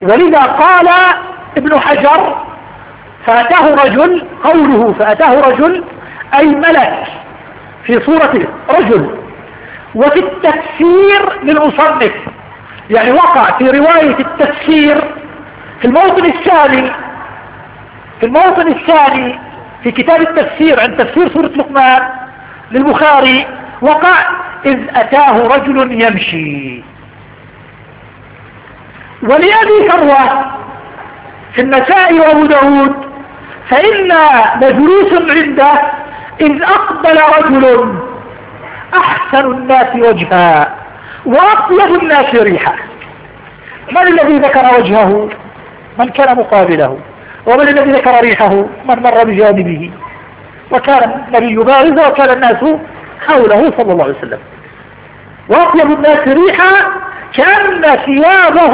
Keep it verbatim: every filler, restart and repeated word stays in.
ولذا قال ابن حجر فأتاه رجل، قوله فأتاه رجل أي ملك في صورة رجل. وفي التفسير للمصنف يعني وقع في رواية التفسير في الموطن الثاني في الموطن الثاني في كتاب التفسير عن تفسير سورة لقمان للبخاري، وقع إذ أتاه رجل يمشي. ولأبي فروة في النساء وأبو داود فإنا لجلوس عنده إذ أقبل رجل أحسن الناس وجها وأطيب الناس ريحا. من الذي ذكر وجهه؟ من كان مقابله. ومن الذي ذكر ريحه؟ من مر بجانبه. وكان النبي بارزا وكان الناس حوله صلى الله عليه وسلم. وأطيب الناس ريحا كأن ثيابه